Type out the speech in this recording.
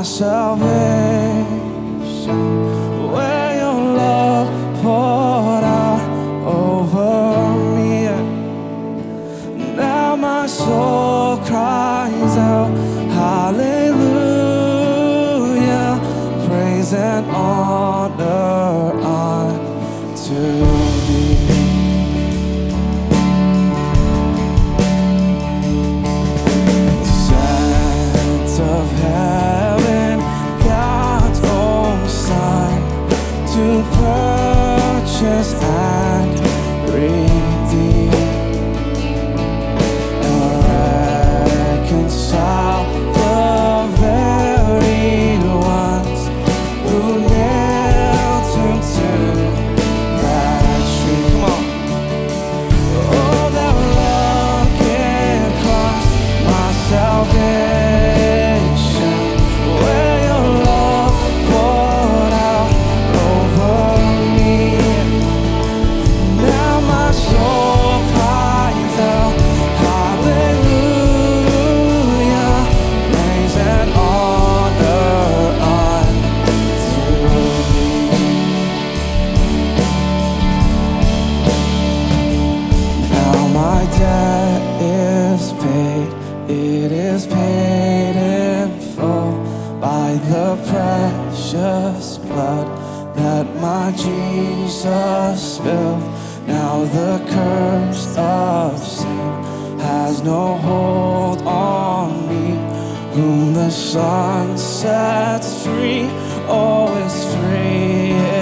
my salvation, where your love poured out over me. Now my soul cries out, hallelujah, praise and honor unto thee. Of heaven, God's own Son, to purchase and redeem and reconcile the very ones who nailed him to that tree. Come on. Oh, that rugged cross, my salvation. It is paid in full by the precious blood that my Jesus spilled. Now the curse of sin has no hold on me. Whom the Son sets free, oh, is free.